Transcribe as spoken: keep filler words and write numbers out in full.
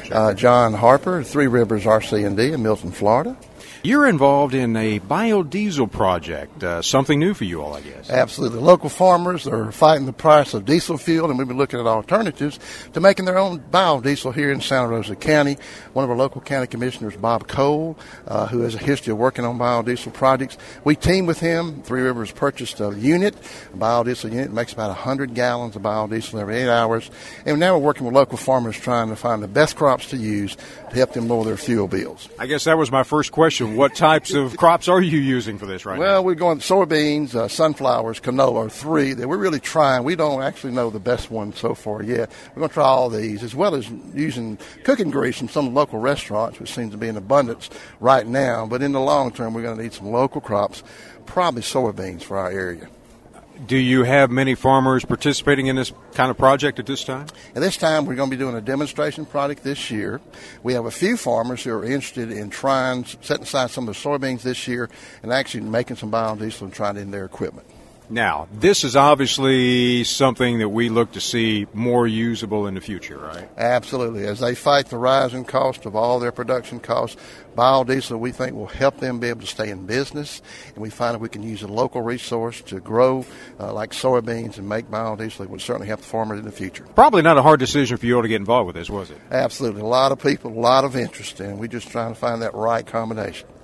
Uh, John Harper, Three Rivers R C and D in Milton, Florida. You're involved in a biodiesel project, uh, something new for you all, I guess. Absolutely. Local farmers are fighting the price of diesel fuel, and we've been looking at alternatives to making their own biodiesel here in Santa Rosa County. One of our local county commissioners, Bob Cole, uh, who has a history of working on biodiesel projects. We teamed with him. Three Rivers purchased a unit, a biodiesel unit. It makes about one hundred gallons of biodiesel every eight hours. And now we're working with local farmers trying to find the best crops to use to help them lower their fuel bills. I guess that was my first question. What types of crops are you using for this right well, now? Well, we're going soybeans, uh, sunflowers, canola are three that we're really trying. We don't actually know the best one so far yet. We're going to try all these, as well as using cooking grease from some local restaurants, which seems to be in abundance right now. But in the long term, we're going to need some local crops, probably soybeans for our area. Do you have many farmers participating in this kind of project at this time? At this time, we're going to be doing a demonstration project this year. We have a few farmers who are interested in trying, setting aside some of the soybeans this year and actually making some biodiesel and trying it in their equipment. Now, this is obviously something that we look to see more usable in the future, right? Absolutely. As they fight the rising cost of all their production costs, biodiesel, we think, will help them be able to stay in business. And we find that we can use a local resource to grow uh, like soybeans and make biodiesel. It would certainly help the farmers in the future. Probably not a hard decision for you all to get involved with this, was it? Absolutely. A lot of people, a lot of interest, and we're just trying to find that right combination.